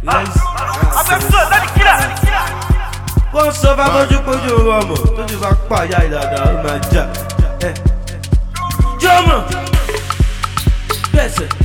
wọ́n sọ bá bójúkójú ọmọ tó ti bá pààyà ìlànà ó máa jà jọmọ bẹ́sẹ̀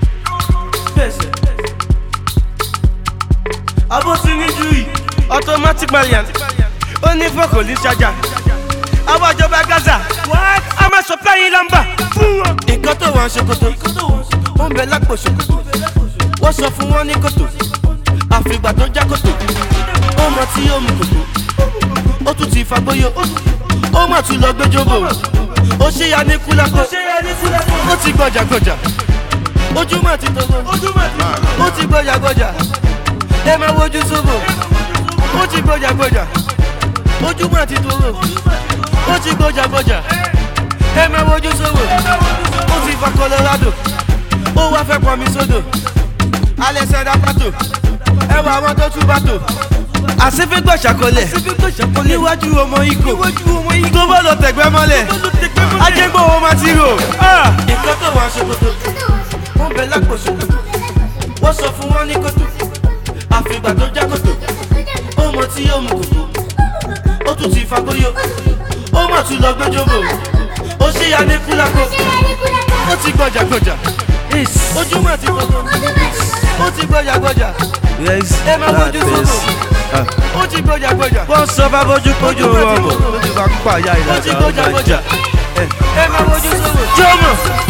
abótiníjú yìí automatic malian ó ní fọ́kò ní ṣájà àwọn ìjọba Gaza a máa supply yín lọ́mbà fún wọn. nǹkan tó wọ́n ṣòkòtò ó ń bẹ lápò ṣòkòtò wọ́n sọ fún wọn ní kòtò àfìgbà tó já kòtò ó mọ tí ó mu kòtò ó tún ti fagbóyò ó mà tún lọ gbẹjọbọ ó ṣe ya ní kúlákó ó ti gbọjàgbọjà ojúmọ́ ti tọgbọ ó ti gbọjàgbọjà ẹ máa wojú sóbò ó ti gbọjàgbọjà ojúmọ́ ti tọgbọ ó ti gbọjàgbọjà ẹ máa wojú sóbò ó ti fa Colorado ó wá fẹ́ pọnmi sódò Alexander Pato ẹ wà àwọn tó tún bàtò àṣefẹ́gbọ̀ ṣàkọlẹ̀ níwájú ọmọ ikọ̀ tó bọ́ lọ tẹ̀gbẹ́ mọ́lẹ̀ ajégbò wọn máa ti rò. nǹkan tó wà ṣòkòtò wọ́n bẹ lápò ṣòkòtò wọ́n sọ fún wọn ní kòtò àfìgbà tó já kòtò ó mọ tí ó mu kòtò ó tún ti fagbóyò ó mà tún lọ gbẹjọbọ ó ṣe ya ní kúlákó ó ti gbọjàgbọjà ojúmọ́ ti tọgbọ ó ti gbọjàgbọjà ẹ máa wojú sóbò ó ti gbọjàgbọjà wọ́n sọ bá bójúkójú ọmọ tó ti bá pààyà ìlànà ó máa jà ẹ máa wojú sóbò jọmọ.